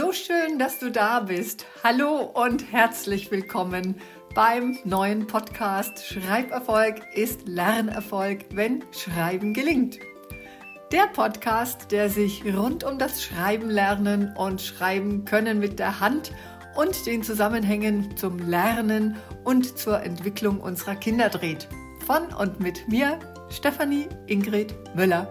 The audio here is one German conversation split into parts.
So schön, dass du da bist. Hallo und herzlich willkommen beim neuen Podcast Schreiberfolg ist Lernerfolg, wenn Schreiben gelingt. Der Podcast, der sich rund um das Schreiben lernen und Schreiben können mit der Hand und den Zusammenhängen zum Lernen und zur Entwicklung unserer Kinder dreht. Von und mit mir, Stefanie Ingrid Müller.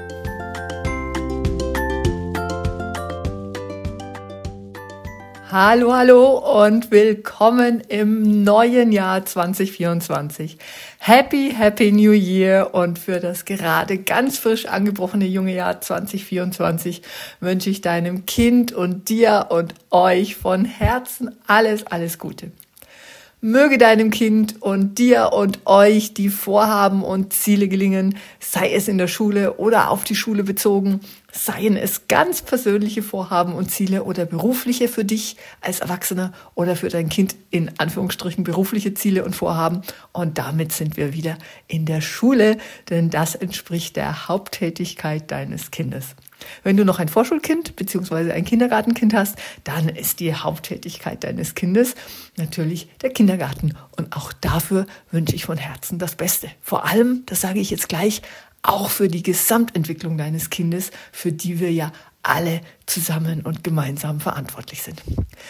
Hallo und willkommen im neuen Jahr 2024. Happy New Year und für das gerade ganz frisch angebrochene junge Jahr 2024 wünsche ich deinem Kind und dir und euch von Herzen alles Gute. Möge deinem Kind und dir und euch die Vorhaben und Ziele gelingen, sei es in der Schule oder auf die Schule bezogen, seien es ganz persönliche Vorhaben und Ziele oder berufliche für dich als Erwachsener oder für dein Kind in Anführungsstrichen berufliche Ziele und Vorhaben. Und damit sind wir wieder in der Schule, denn das entspricht der Haupttätigkeit deines Kindes. Wenn du noch ein Vorschulkind bzw. ein Kindergartenkind hast, dann ist die Haupttätigkeit deines Kindes natürlich der Kindergarten. Und auch dafür wünsche ich von Herzen das Beste. Vor allem, das sage ich jetzt gleich, auch für die Gesamtentwicklung deines Kindes, für die wir ja alle zusammen und gemeinsam verantwortlich sind.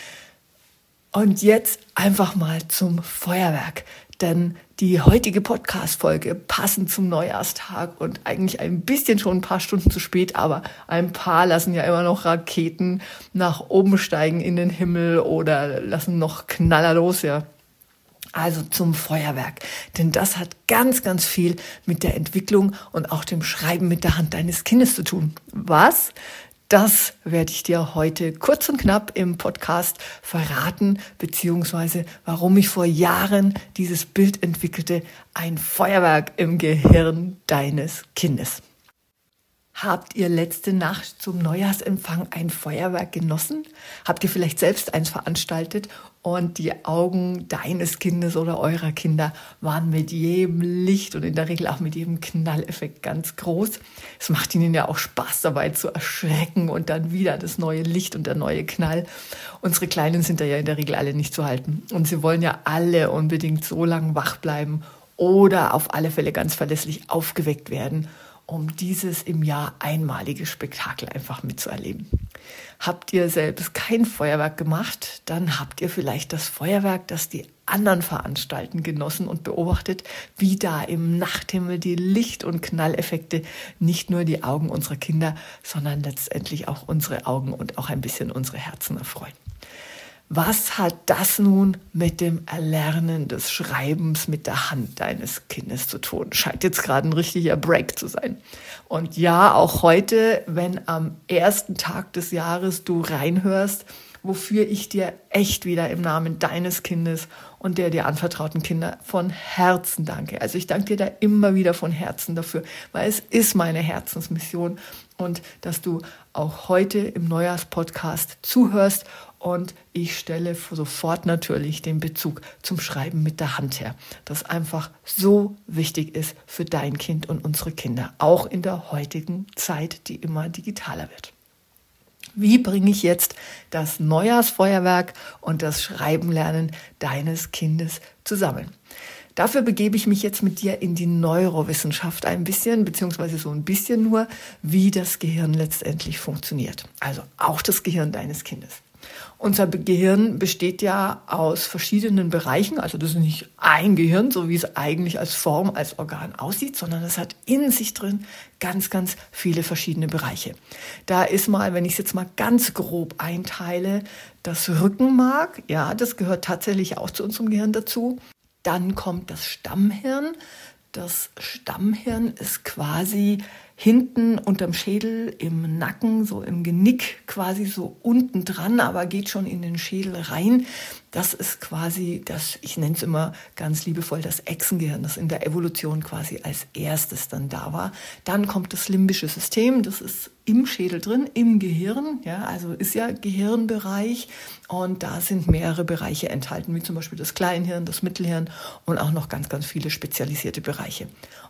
Und jetzt einfach mal zum Feuerwerk. Denn die heutige Podcast-Folge passend zum Neujahrstag und eigentlich ein bisschen schon ein paar Stunden zu spät, aber ein paar lassen ja immer noch Raketen nach oben steigen in den Himmel oder lassen noch Knaller los, ja. Also zum Feuerwerk. Denn das hat ganz viel mit der Entwicklung und auch dem Schreiben mit der Hand deines Kindes zu tun. Was? Das werde ich dir heute kurz und knapp im Podcast verraten, beziehungsweise warum ich vor Jahren dieses Bild entwickelte, ein Feuerwerk im Gehirn deines Kindes. Habt ihr letzte Nacht zum Neujahrsempfang ein Feuerwerk genossen? Habt ihr vielleicht selbst eins veranstaltet und die Augen deines Kindes oder eurer Kinder waren mit jedem Licht und in der Regel auch mit jedem Knalleffekt ganz groß? Es macht ihnen ja auch Spaß dabei zu erschrecken und dann wieder das neue Licht und der neue Knall. Unsere Kleinen sind da ja in der Regel alle nicht zu halten und sie wollen ja alle unbedingt so lange wach bleiben oder auf alle Fälle ganz verlässlich aufgeweckt werden, um dieses im Jahr einmalige Spektakel einfach mitzuerleben. Habt ihr selbst kein Feuerwerk gemacht, dann habt ihr vielleicht das Feuerwerk, das die anderen veranstalten, genossen und beobachtet, wie da im Nachthimmel die Licht- und Knalleffekte nicht nur die Augen unserer Kinder, sondern letztendlich auch unsere Augen und auch ein bisschen unsere Herzen erfreuen. Was hat das nun mit dem Erlernen des Schreibens mit der Hand deines Kindes zu tun? Scheint jetzt gerade ein richtiger Break zu sein. Und ja, auch heute, wenn am ersten Tag des Jahres du reinhörst, wofür ich dir echt wieder im Namen deines Kindes und der dir anvertrauten Kinder von Herzen danke. Also ich danke dir da immer wieder von Herzen dafür, weil es ist meine Herzensmission und dass du auch heute im Neujahrspodcast zuhörst. Und ich stelle sofort natürlich den Bezug zum Schreiben mit der Hand her, das einfach so wichtig ist für dein Kind und unsere Kinder, auch in der heutigen Zeit, die immer digitaler wird. Wie bringe ich jetzt das Neujahrsfeuerwerk und das Schreibenlernen deines Kindes zusammen? Dafür begebe ich mich jetzt mit dir in die Neurowissenschaft ein bisschen, beziehungsweise so ein bisschen nur, wie das Gehirn letztendlich funktioniert. Also auch das Gehirn deines Kindes. Unser Gehirn besteht ja aus verschiedenen Bereichen, also das ist nicht ein Gehirn, so wie es eigentlich als Form, als Organ aussieht, sondern es hat in sich drin ganz viele verschiedene Bereiche. Da ist mal, wenn ich es jetzt mal ganz grob einteile, das Rückenmark, ja, das gehört tatsächlich auch zu unserem Gehirn dazu. Dann kommt das Stammhirn. Das Stammhirn ist quasi hinten unterm Schädel, im Nacken, so im Genick, quasi so unten dran, aber geht schon in den Schädel rein. Das ist quasi das, ich nenne es immer ganz liebevoll, das Echsengehirn, das in der Evolution quasi als erstes dann da war. Dann kommt das limbische System, das ist im Schädel drin, im Gehirn, ja, also ist ja Gehirnbereich und da sind mehrere Bereiche enthalten, wie zum Beispiel das Kleinhirn, das Mittelhirn und auch noch ganz viele spezialisierte Bereiche.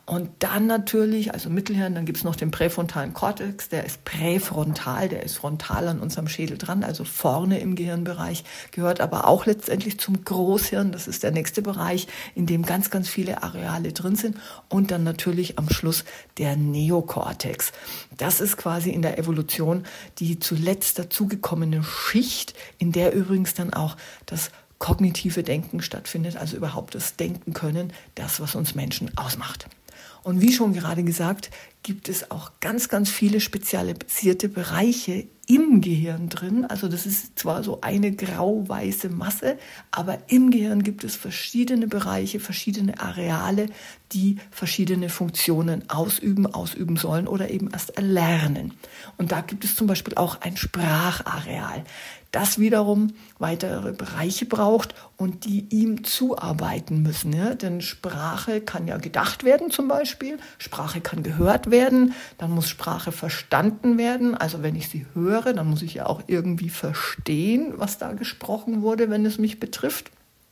Und dann natürlich, also Mittelhirn, dann gibt es noch den präfrontalen Kortex, der ist präfrontal, der ist frontal an unserem Schädel dran, also vorne im Gehirnbereich, gehört aber auch letztendlich zum Großhirn. Das ist der nächste Bereich, in dem ganz, ganz viele Areale drin sind. Und dann natürlich am Schluss der Neokortex. Das ist quasi in der Evolution die zuletzt dazugekommene Schicht, in der übrigens dann auch das kognitive Denken stattfindet, also überhaupt das Denken können, das, was uns Menschen ausmacht. Und wie schon gerade gesagt, gibt es auch ganz, ganz viele spezialisierte Bereiche im Gehirn drin. Also das ist zwar so eine grau-weiße Masse, aber im Gehirn gibt es verschiedene Bereiche, verschiedene Areale, die verschiedene Funktionen ausüben sollen oder eben erst erlernen. Und da gibt es zum Beispiel auch ein Sprachareal, das wiederum weitere Bereiche braucht und die ihm zuarbeiten müssen. Ja? Denn Sprache kann ja gedacht werden zum Beispiel, Sprache kann gehört werden, dann muss Sprache verstanden werden. Also wenn ich sie höre, dann muss ich ja auch irgendwie verstehen, was da gesprochen wurde, wenn es mich betrifft.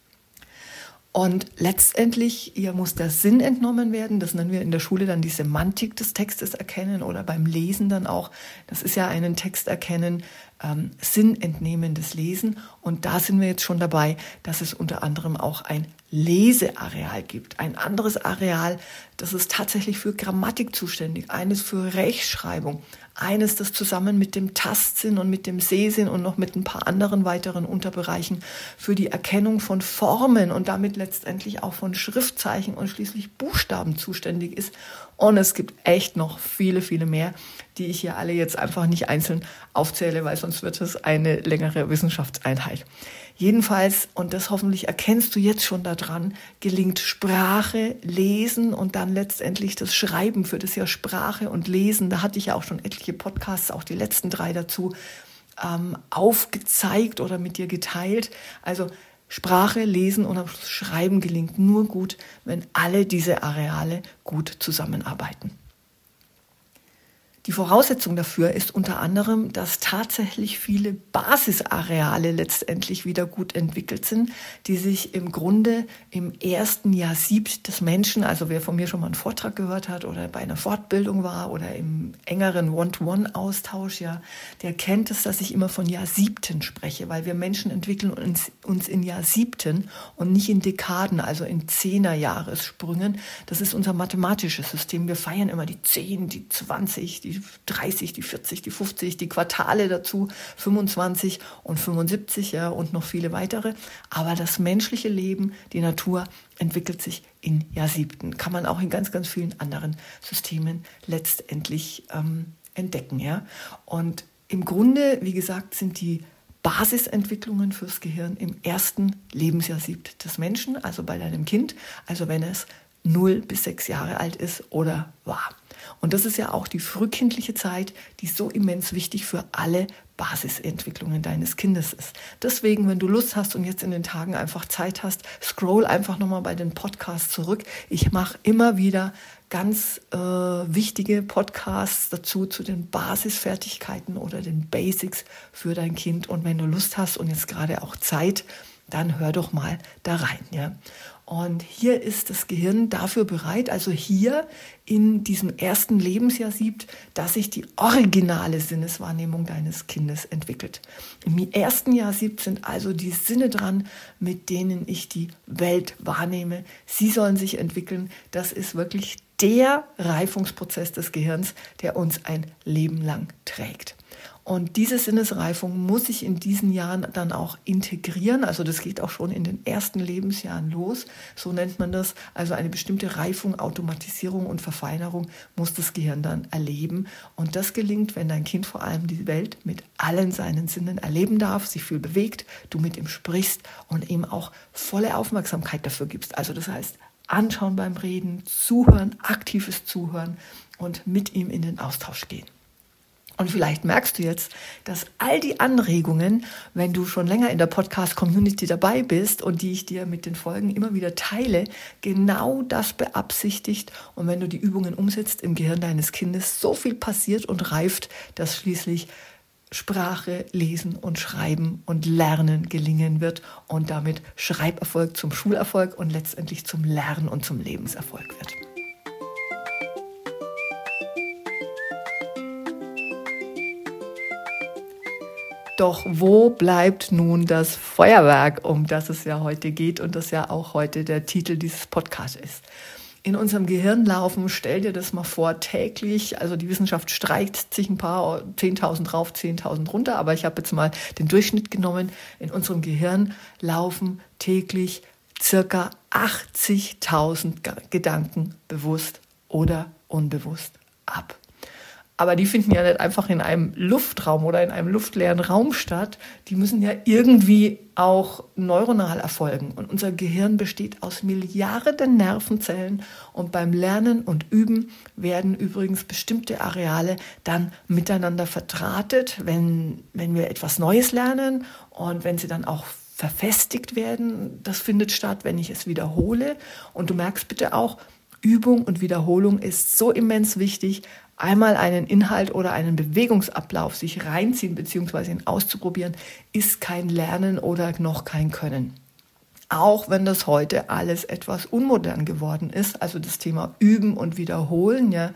Und letztendlich hier muss der Sinn entnommen werden. Das nennen wir in der Schule dann die Semantik des Textes erkennen oder beim Lesen dann auch. Das ist ja einen Text erkennen, sinnentnehmendes Lesen. Und da sind wir jetzt schon dabei, dass es unter anderem auch ein Leseareal gibt. Ein anderes Areal, das ist tatsächlich für Grammatik zuständig, eines für Rechtschreibung, eines, das zusammen mit dem Tastsinn und mit dem Sehsinn und noch mit ein paar anderen weiteren Unterbereichen für die Erkennung von Formen und damit letztendlich auch von Schriftzeichen und schließlich Buchstaben zuständig ist. Und es gibt echt noch viele, viele mehr, die ich hier alle jetzt einfach nicht einzeln aufzähle, weil sonst wird es eine längere Wissenschaftseinheit. Jedenfalls, und das hoffentlich erkennst du jetzt schon daran, gelingt Sprache, Lesen und dann letztendlich das Schreiben, für das ja Sprache und Lesen, da hatte ich ja auch schon etliche Podcasts, auch die letzten 3 dazu, aufgezeigt oder mit dir geteilt. Also Sprache, Lesen und Schreiben gelingt nur gut, wenn alle diese Areale gut zusammenarbeiten. Die Voraussetzung dafür ist unter anderem, dass tatsächlich viele Basisareale letztendlich wieder gut entwickelt sind, die sich im Grunde im ersten Jahrzehnt des Menschen, also wer von mir schon mal einen Vortrag gehört hat oder bei einer Fortbildung war oder im engeren One-to-One-Austausch, ja, der kennt es, dass ich immer von Jahrsiebten spreche, weil wir Menschen entwickeln uns in Jahrsiebten und nicht in Dekaden, also in 10er-Jahressprüngen. Das ist unser mathematisches System. Wir feiern immer die 10, die 20, die 30, die 40, die 50, die Quartale dazu, 25 und 75, ja, und noch viele weitere. Aber das menschliche Leben, die Natur, entwickelt sich in Jahrsiebten. Kann man auch in ganz, ganz vielen anderen Systemen letztendlich entdecken. Ja? Und im Grunde, wie gesagt, sind die Basisentwicklungen fürs Gehirn im ersten Lebensjahrzehnt des Menschen, also bei deinem Kind, also wenn es 0 bis 6 Jahre alt ist oder war. Und das ist ja auch die frühkindliche Zeit, die so immens wichtig für alle Basisentwicklungen deines Kindes ist. Deswegen, wenn du Lust hast und jetzt in den Tagen einfach Zeit hast, scroll einfach nochmal bei den Podcasts zurück. Ich mache immer wieder ganz wichtige Podcasts dazu zu den Basisfertigkeiten oder den Basics für dein Kind. Und wenn du Lust hast und jetzt gerade auch Zeit, dann hör doch mal da rein. Ja? Und hier ist das Gehirn dafür bereit, also hier in diesem ersten Lebensjahrzehnt, dass sich die originale Sinneswahrnehmung deines Kindes entwickelt. Im ersten Jahrzehnt sind also die Sinne dran, mit denen ich die Welt wahrnehme. Sie sollen sich entwickeln. Das ist wirklich der Reifungsprozess des Gehirns, der uns ein Leben lang trägt. Und diese Sinnesreifung muss sich in diesen Jahren dann auch integrieren. Also das geht auch schon in den ersten Lebensjahren los. So nennt man das. Also eine bestimmte Reifung, Automatisierung und Verfeinerung muss das Gehirn dann erleben. Und das gelingt, wenn dein Kind vor allem die Welt mit allen seinen Sinnen erleben darf, sich viel bewegt, du mit ihm sprichst und ihm auch volle Aufmerksamkeit dafür gibst. Also das heißt, anschauen beim Reden, zuhören, aktives Zuhören und mit ihm in den Austausch gehen. Und vielleicht merkst du jetzt, dass all die Anregungen, wenn du schon länger in der Podcast-Community dabei bist und die ich dir mit den Folgen immer wieder teile, genau das beabsichtigt. Und wenn du die Übungen umsetzt im Gehirn deines Kindes, so viel passiert und reift, dass schließlich Sprache, Lesen und Schreiben und Lernen gelingen wird und damit Schreiberfolg zum Schulerfolg und letztendlich zum Lern- und zum Lebenserfolg wird. Doch wo bleibt nun das Feuerwerk, um das es ja heute geht und das ja auch heute der Titel dieses Podcasts ist? In unserem Gehirn laufen, stell dir das mal vor, täglich, also die Wissenschaft streicht sich ein paar 10.000 drauf, 10.000 runter, aber ich habe jetzt mal den Durchschnitt genommen. In unserem Gehirn laufen täglich circa 80.000 Gedanken bewusst oder unbewusst ab. Aber die finden ja nicht einfach in einem Luftraum oder in einem luftleeren Raum statt. Die müssen ja irgendwie auch neuronal erfolgen. Und unser Gehirn besteht aus Milliarden Nervenzellen. Und beim Lernen und Üben werden übrigens bestimmte Areale dann miteinander verdrahtet, wenn wir etwas Neues lernen und wenn sie dann auch verfestigt werden. Das findet statt, wenn ich es wiederhole. Und du merkst bitte auch, Übung und Wiederholung ist so immens wichtig. Einmal einen Inhalt oder einen Bewegungsablauf sich reinziehen bzw. ihn auszuprobieren, ist kein Lernen oder noch kein Können. Auch wenn das heute alles etwas unmodern geworden ist, also das Thema Üben und Wiederholen, ja,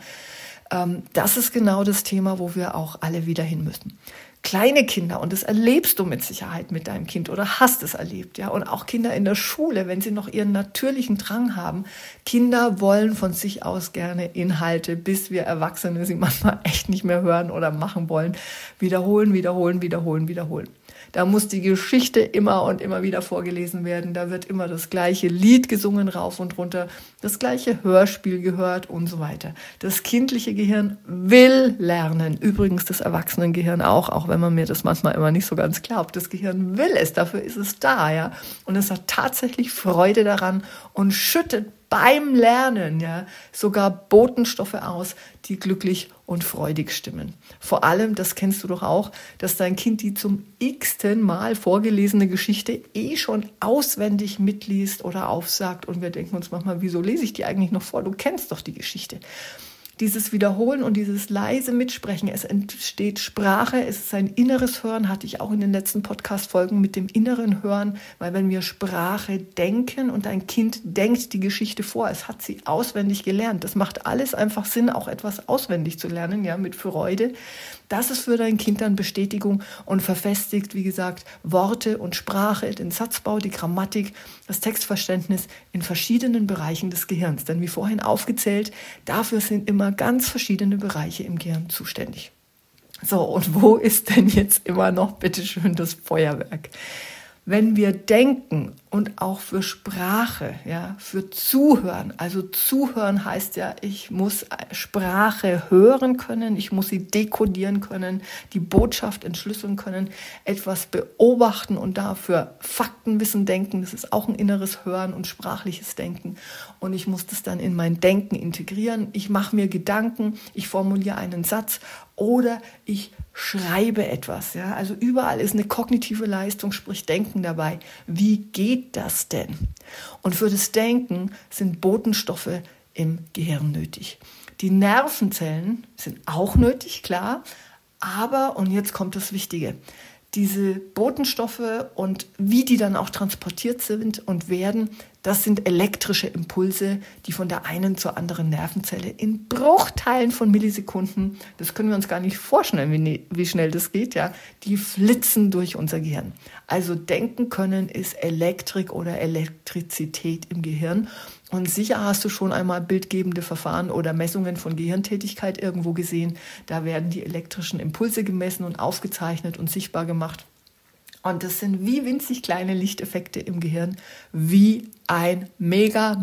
das ist genau das Thema, wo wir auch alle wieder hin müssen. Kleine Kinder, und das erlebst du mit Sicherheit mit deinem Kind oder hast es erlebt, ja, und auch Kinder in der Schule, wenn sie noch ihren natürlichen Drang haben. Kinder wollen von sich aus gerne Inhalte, bis wir Erwachsene sie manchmal echt nicht mehr hören oder machen wollen. Wiederholen, wiederholen, wiederholen, wiederholen. Da muss die Geschichte immer und immer wieder vorgelesen werden. Da wird immer das gleiche Lied gesungen, rauf und runter, das gleiche Hörspiel gehört und so weiter. Das kindliche Gehirn will lernen. Übrigens das Erwachsenengehirn auch wenn man mir das manchmal immer nicht so ganz glaubt. Das Gehirn will es, dafür ist es da, ja. Und es hat tatsächlich Freude daran und schüttet beim Lernen ja sogar Botenstoffe aus, die glücklich und freudig stimmen. Vor allem, das kennst du doch auch, dass dein Kind die zum x-ten Mal vorgelesene Geschichte schon auswendig mitliest oder aufsagt und wir denken uns manchmal, wieso lese ich die eigentlich noch vor? Du kennst doch die Geschichte. Dieses Wiederholen und dieses leise Mitsprechen, es entsteht Sprache, es ist ein inneres Hören, hatte ich auch in den letzten Podcast-Folgen mit dem inneren Hören, weil wenn wir Sprache denken und ein Kind denkt die Geschichte vor, es hat sie auswendig gelernt. Das macht alles einfach Sinn, auch etwas auswendig zu lernen, ja, mit Freude. Das ist für dein Kind dann Bestätigung und verfestigt, wie gesagt, Worte und Sprache, den Satzbau, die Grammatik, das Textverständnis in verschiedenen Bereichen des Gehirns. Denn wie vorhin aufgezählt, dafür sind immer ganz verschiedene Bereiche im Gehirn zuständig. So, und wo ist denn jetzt immer noch bitteschön das Feuerwerk? Wenn wir denken und auch für Sprache, ja, für Zuhören, also Zuhören heißt ja, ich muss Sprache hören können, ich muss sie dekodieren können, die Botschaft entschlüsseln können, etwas beobachten und dafür Faktenwissen denken, das ist auch ein inneres Hören und sprachliches Denken und ich muss das dann in mein Denken integrieren, ich mache mir Gedanken, ich formuliere einen Satz oder ich schreibe etwas. Ja? Also überall ist eine kognitive Leistung, sprich Denken dabei. Wie geht das denn? Und für das Denken sind Botenstoffe im Gehirn nötig. Die Nervenzellen sind auch nötig, klar, aber, und jetzt kommt das Wichtige, diese Botenstoffe und wie die dann auch transportiert sind und werden, das sind elektrische Impulse, die von der einen zur anderen Nervenzelle in Bruchteilen von Millisekunden, das können wir uns gar nicht vorstellen, wie schnell das geht, ja, die flitzen durch unser Gehirn. Also denken können ist Elektrik oder Elektrizität im Gehirn. Und sicher hast du schon einmal bildgebende Verfahren oder Messungen von Gehirntätigkeit irgendwo gesehen. Da werden die elektrischen Impulse gemessen und aufgezeichnet und sichtbar gemacht. Und das sind wie winzig kleine Lichteffekte im Gehirn, wie ein mega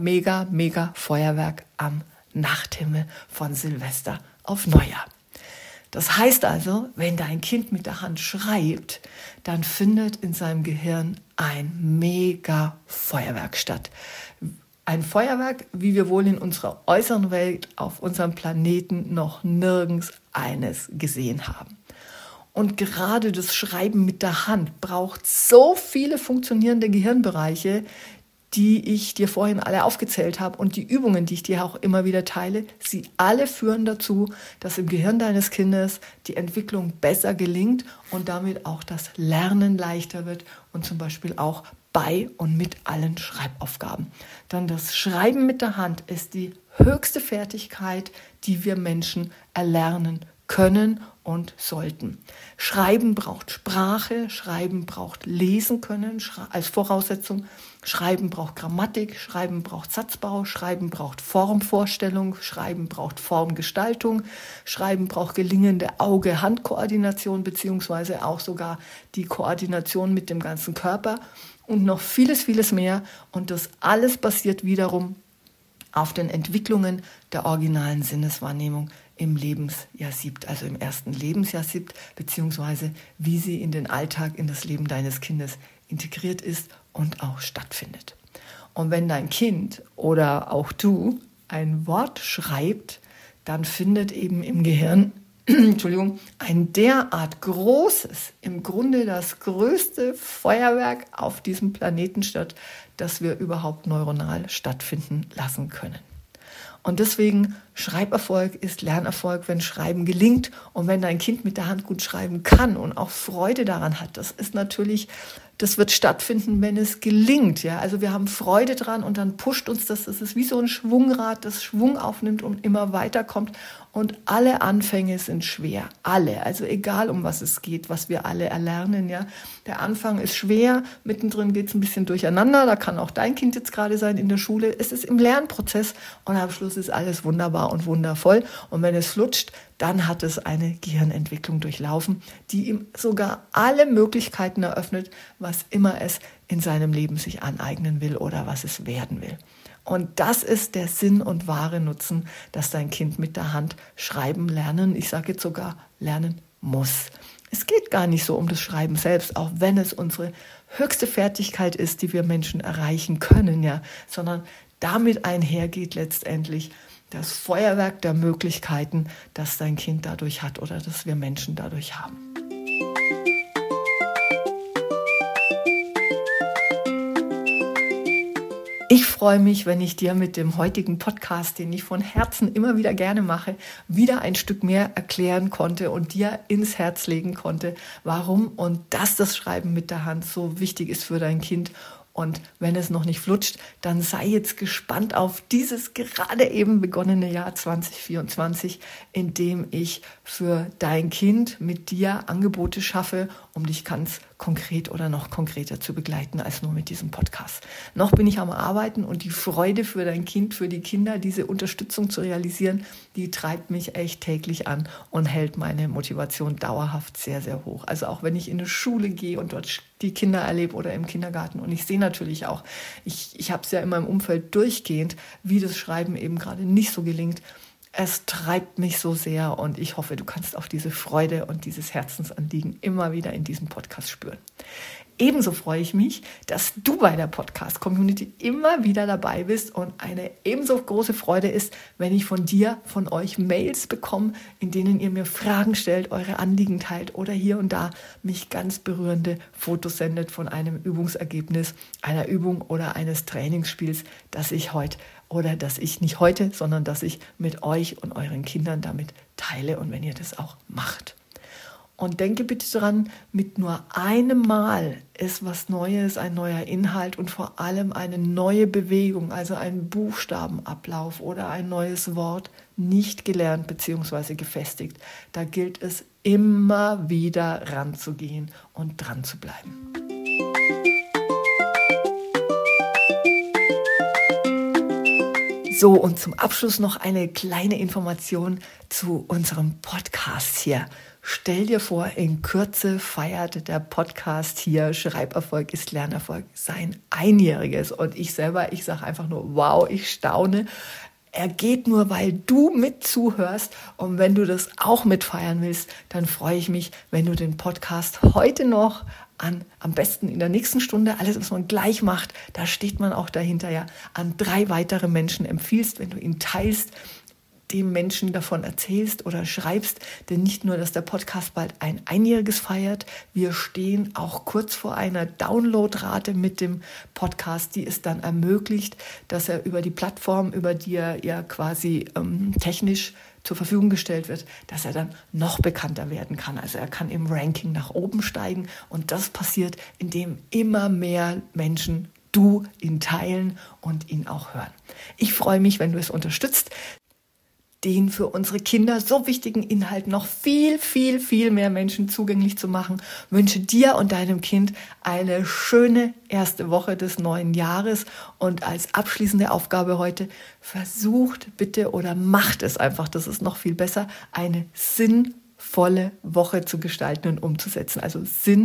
Feuerwerk am Nachthimmel von Silvester auf Neujahr. Das heißt also, wenn dein Kind mit der Hand schreibt, dann findet in seinem Gehirn ein mega Feuerwerk statt. Ein Feuerwerk, wie wir wohl in unserer äußeren Welt auf unserem Planeten noch nirgends eines gesehen haben. Und gerade das Schreiben mit der Hand braucht so viele funktionierende Gehirnbereiche, die ich dir vorhin alle aufgezählt habe und die Übungen, die ich dir auch immer wieder teile, sie alle führen dazu, dass im Gehirn deines Kindes die Entwicklung besser gelingt und damit auch das Lernen leichter wird und zum Beispiel auch bei und mit allen Schreibaufgaben. Denn das Schreiben mit der Hand ist die höchste Fertigkeit, die wir Menschen erlernen können und sollten. Schreiben braucht Sprache, Schreiben braucht Lesen können als Voraussetzung, Schreiben braucht Grammatik, Schreiben braucht Satzbau, Schreiben braucht Formvorstellung, Schreiben braucht Formgestaltung, Schreiben braucht gelingende Auge-Hand-Koordination beziehungsweise auch sogar die Koordination mit dem ganzen Körper und noch vieles, vieles mehr. Und das alles basiert wiederum auf den Entwicklungen der originalen Sinneswahrnehmung im Lebensjahr 7, also im ersten Lebensjahr 7, beziehungsweise wie sie in den Alltag, in das Leben deines Kindes integriert ist und auch stattfindet. Und wenn dein Kind oder auch du ein Wort schreibt, dann findet eben im Gehirn ein derart großes, im Grunde das größte Feuerwerk auf diesem Planeten statt, das wir überhaupt neuronal stattfinden lassen können. Und deswegen, Schreiberfolg ist Lernerfolg, wenn Schreiben gelingt und wenn dein Kind mit der Hand gut schreiben kann und auch Freude daran hat. Das wird stattfinden, wenn es gelingt. Ja? Also wir haben Freude dran und dann pusht uns das. Das ist wie so ein Schwungrad, das Schwung aufnimmt und immer weiterkommt. Und alle Anfänge sind schwer. Alle. Also egal, um was es geht, was wir alle erlernen. Ja? Der Anfang ist schwer, mittendrin geht es ein bisschen durcheinander. Da kann auch dein Kind jetzt gerade sein in der Schule. Es ist im Lernprozess und am Schluss ist alles wunderbar und wundervoll. Und wenn es flutscht, dann hat es eine Gehirnentwicklung durchlaufen, die ihm sogar alle Möglichkeiten eröffnet, was immer es in seinem Leben sich aneignen will oder was es werden will. Und das ist der Sinn und wahre Nutzen, dass dein Kind mit der Hand schreiben lernen, ich sage jetzt sogar lernen muss. Es geht gar nicht so um das Schreiben selbst, auch wenn es unsere höchste Fertigkeit ist, die wir Menschen erreichen können, ja, sondern damit einhergeht letztendlich das Feuerwerk der Möglichkeiten, das dein Kind dadurch hat oder das wir Menschen dadurch haben. Ich freue mich, wenn ich dir mit dem heutigen Podcast, den ich von Herzen immer wieder gerne mache, wieder ein Stück mehr erklären konnte und dir ins Herz legen konnte, warum und dass das Schreiben mit der Hand so wichtig ist für dein Kind. Und wenn es noch nicht flutscht, dann sei jetzt gespannt auf dieses gerade eben begonnene Jahr 2024, in dem ich für dein Kind mit dir Angebote schaffe, um dich ganz konkret oder noch konkreter zu begleiten als nur mit diesem Podcast. Noch bin ich am Arbeiten und die Freude für dein Kind, für die Kinder, diese Unterstützung zu realisieren, die treibt mich echt täglich an und hält meine Motivation dauerhaft sehr, sehr hoch. Also auch wenn ich in eine Schule gehe und dort die Kinder erlebe oder im Kindergarten und ich sehe natürlich auch, ich habe es ja in meinem Umfeld durchgehend, wie das Schreiben eben gerade nicht so gelingt. Es treibt mich so sehr und ich hoffe, du kannst auch diese Freude und dieses Herzensanliegen immer wieder in diesem Podcast spüren. Ebenso freue ich mich, dass du bei der Podcast-Community immer wieder dabei bist und eine ebenso große Freude ist, wenn ich von euch Mails bekomme, in denen ihr mir Fragen stellt, eure Anliegen teilt oder hier und da mich ganz berührende Fotos sendet von einem Übungsergebnis, einer Übung oder eines Trainingsspiels, das ich nicht heute, sondern dass ich mit euch und euren Kindern damit teile und wenn ihr das auch macht. Und denke bitte dran, mit nur einem Mal ist was Neues, ein neuer Inhalt und vor allem eine neue Bewegung, also ein Buchstabenablauf oder ein neues Wort nicht gelernt bzw. gefestigt. Da gilt es immer wieder ranzugehen und dran zu bleiben. So, und zum Abschluss noch eine kleine Information zu unserem Podcast hier. Stell dir vor, in Kürze feiert der Podcast hier Schreiberfolg ist Lernerfolg sein Einjähriges. Und ich sage einfach nur, wow, ich staune. Er geht nur, weil du mit zuhörst. Und wenn du das auch mitfeiern willst, dann freue ich mich, wenn du den Podcast heute noch am besten in der nächsten Stunde, alles, was man gleich macht, da steht man auch dahinter, ja, an 3 weitere Menschen empfiehlst, wenn du ihn teilst, dem Menschen davon erzählst oder schreibst, denn nicht nur, dass der Podcast bald ein Einjähriges feiert, wir stehen auch kurz vor einer Downloadrate mit dem Podcast, die es dann ermöglicht, dass er über die Plattform, über die er ja quasi technisch zur Verfügung gestellt wird, dass er dann noch bekannter werden kann. Also er kann im Ranking nach oben steigen und das passiert, indem immer mehr Menschen ihn teilen und ihn auch hören. Ich freue mich, wenn du es unterstützt. den für unsere Kinder so wichtigen Inhalt noch viel, viel, viel mehr Menschen zugänglich zu machen, wünsche dir und deinem Kind eine schöne erste Woche des neuen Jahres. Und als abschließende Aufgabe heute, versucht bitte oder macht es einfach, das ist noch viel besser, eine sinnvolle Woche zu gestalten und umzusetzen. Also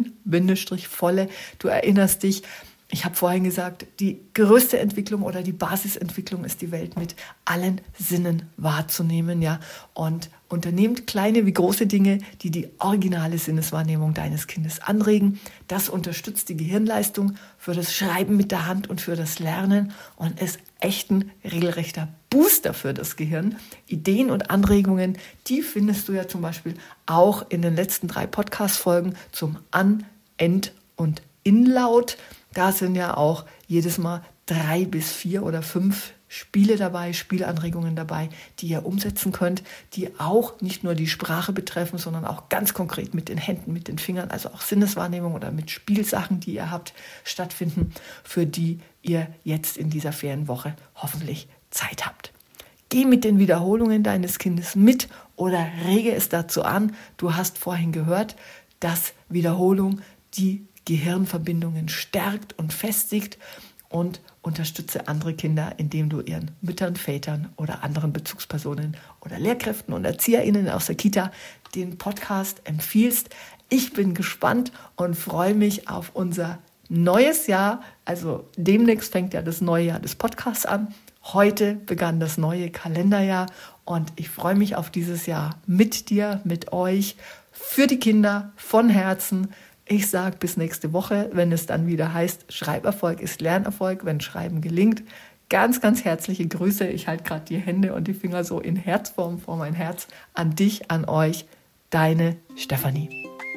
Sinn-volle. Du erinnerst dich, ich habe vorhin gesagt, die größte Entwicklung oder die Basisentwicklung ist, die Welt mit allen Sinnen wahrzunehmen, ja. Und unternehmt kleine wie große Dinge, die die originale Sinneswahrnehmung deines Kindes anregen. Das unterstützt die Gehirnleistung für das Schreiben mit der Hand und für das Lernen und ist echt ein regelrechter Booster für das Gehirn. Ideen und Anregungen, die findest du ja zum Beispiel auch in den letzten 3 Podcast-Folgen zum An-, End- und Inlaut. Da sind ja auch jedes Mal 3 bis 4 oder 5 Spiele dabei, Spielanregungen dabei, die ihr umsetzen könnt, die auch nicht nur die Sprache betreffen, sondern auch ganz konkret mit den Händen, mit den Fingern, also auch Sinneswahrnehmung oder mit Spielsachen, die ihr habt, stattfinden, für die ihr jetzt in dieser Ferienwoche hoffentlich Zeit habt. Geh mit den Wiederholungen deines Kindes mit oder rege es dazu an. Du hast vorhin gehört, dass Wiederholung die Gehirnverbindungen stärkt und festigt, und unterstütze andere Kinder, indem du ihren Müttern, Vätern oder anderen Bezugspersonen oder Lehrkräften und ErzieherInnen aus der Kita den Podcast empfiehlst. Ich bin gespannt und freue mich auf unser neues Jahr. Also demnächst fängt ja das neue Jahr des Podcasts an. Heute begann das neue Kalenderjahr und ich freue mich auf dieses Jahr mit dir, mit euch, für die Kinder, von Herzen. Ich sage bis nächste Woche, wenn es dann wieder heißt, Schreiberfolg ist Lernerfolg, wenn Schreiben gelingt. Ganz, ganz herzliche Grüße. Ich halte gerade die Hände und die Finger so in Herzform vor mein Herz. An dich, an euch, deine Stefanie.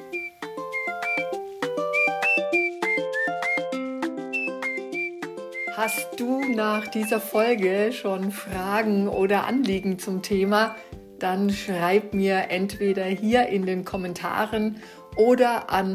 Hast du nach dieser Folge schon Fragen oder Anliegen zum Thema? Dann schreib mir entweder hier in den Kommentaren oder an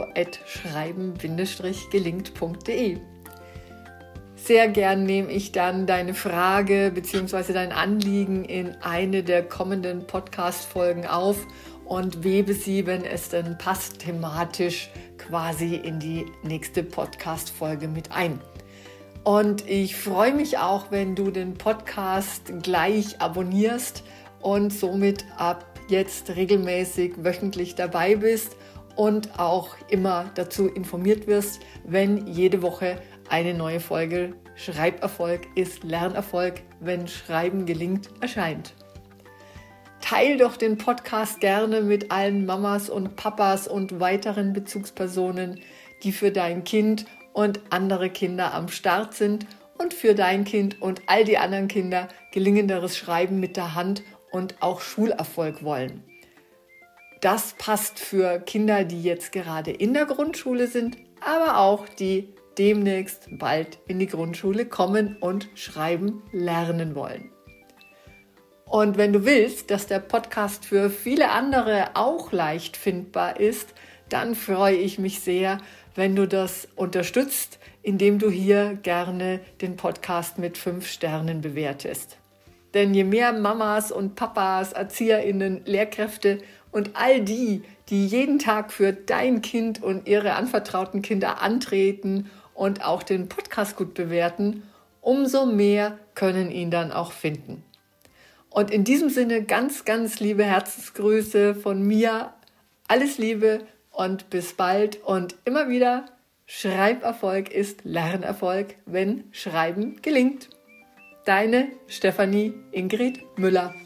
hallo@schreiben-gelingt.de. Sehr gern nehme ich dann deine Frage bzw. dein Anliegen in eine der kommenden Podcast-Folgen auf und webe sie, wenn es denn passt, thematisch quasi in die nächste Podcast-Folge mit ein. Und ich freue mich auch, wenn du den Podcast gleich abonnierst und somit ab jetzt regelmäßig wöchentlich dabei bist und auch immer dazu informiert wirst, wenn jede Woche eine neue Folge Schreiberfolg ist Lernerfolg, wenn Schreiben gelingt, erscheint. Teil doch den Podcast gerne mit allen Mamas und Papas und weiteren Bezugspersonen, die für dein Kind und andere Kinder am Start sind und für dein Kind und all die anderen Kinder gelingenderes Schreiben mit der Hand und auch Schulerfolg wollen. Das passt für Kinder, die jetzt gerade in der Grundschule sind, aber auch die demnächst bald in die Grundschule kommen und schreiben lernen wollen. Und wenn du willst, dass der Podcast für viele andere auch leicht findbar ist, dann freue ich mich sehr, wenn du das unterstützt, indem du hier gerne den Podcast mit 5 Sternen bewertest. Denn je mehr Mamas und Papas, ErzieherInnen, Lehrkräfte und all die, die jeden Tag für dein Kind und ihre anvertrauten Kinder antreten und auch den Podcast gut bewerten, umso mehr können ihn dann auch finden. Und in diesem Sinne ganz, ganz liebe Herzensgrüße von mir. Alles Liebe und bis bald und immer wieder, Schreiberfolg ist Lernerfolg, wenn Schreiben gelingt. Deine Stefanie Ingrid Müller.